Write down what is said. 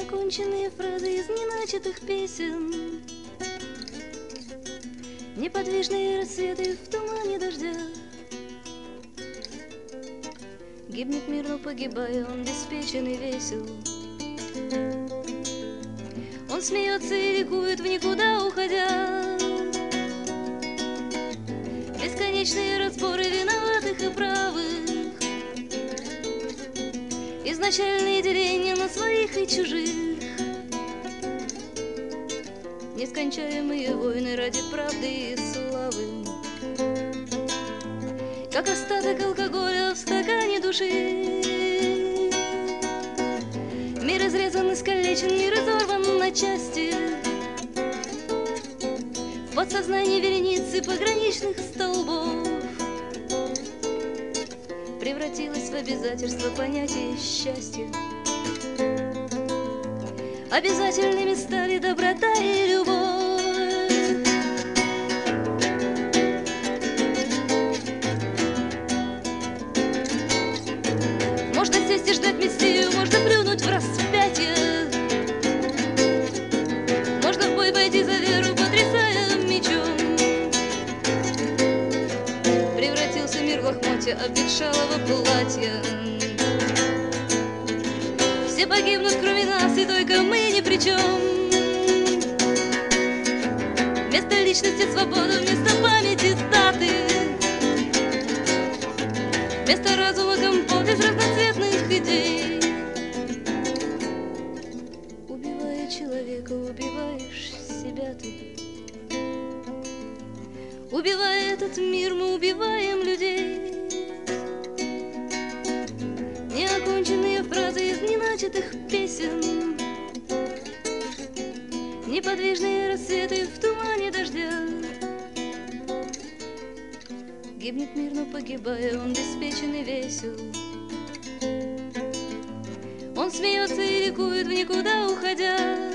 Неоконченные фразы из неначатых песен, неподвижные рассветы в тумане дождя. Гибнет мир, но погибая, он беспечен и весел. Он смеется и ликует в никуда уходя. Бесконечные разборы виноватых и правых, изначальные деления на своих и чужих, нескончаемые войны ради правды и славы, как остаток алкоголя в стакане души. Мир изрезан, искалечен, мир изорван на части. В подсознании вереницы пограничных столбов превратилось в обязательство понятие счастья. Обязательными стали доброта и любовь. Можно сесть и ждать мессию, можно плюнуть в распятие, можно в бой пойти за веру, потрясая мечом. Превратился мир в лохмотья обветшалого платья. Все погибнут, кроме нас, и только мы ни при чем. Вместо личности свобода, вместо памяти даты, вместо разума компот из разноцветных идей. Убивая человека, убиваешь себя ты. Убивая этот мир, мы убиваем людей. Неоконченные фразы из неначатых песен, неподвижные рассветы в тумане дождя. Гибнет мир, но погибая, он беспечен и весел. Он смеется и ликует в никуда уходя.